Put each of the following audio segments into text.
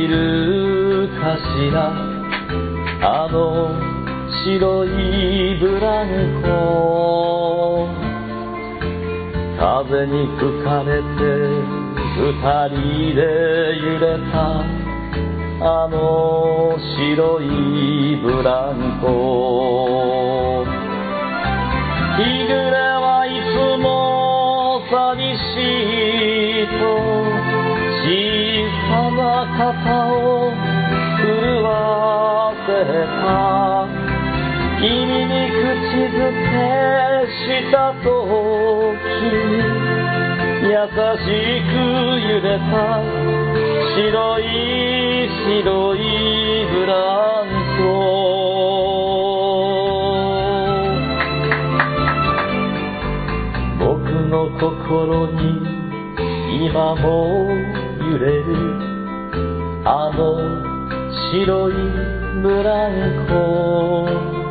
るかしら、あの白いブランコ。風に吹かれて二人で揺れたあの白いブランコ。日暮れはいつも寂しいと小さな肩を震わせた。君に口づけした時に優しく揺れた白い白いブランコ。僕の心に今も揺れるあの白いブランコ。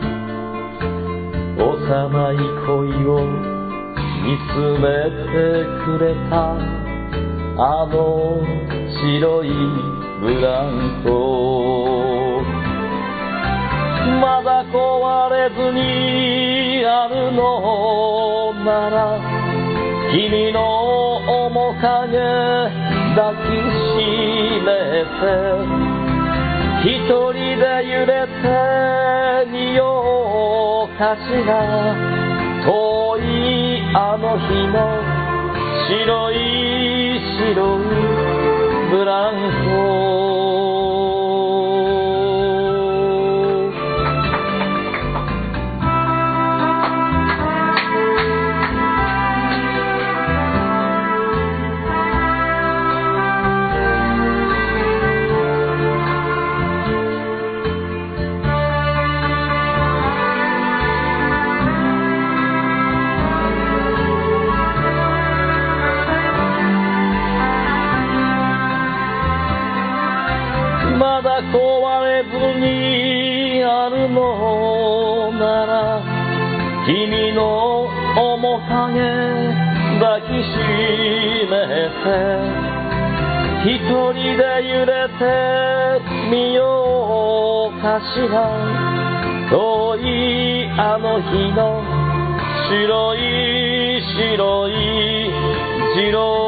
幼い恋を見つめてくれたあの白いブランコ。まだ壊れずにあるのなら君の面影抱きしめて一人で揺れてみようかしら。遠いあの日の白い白いブランコ。まだ壊れずにあるのなら君の面影抱きしめて一人で揺れてみようかしら。遠いあの日の白い白い白い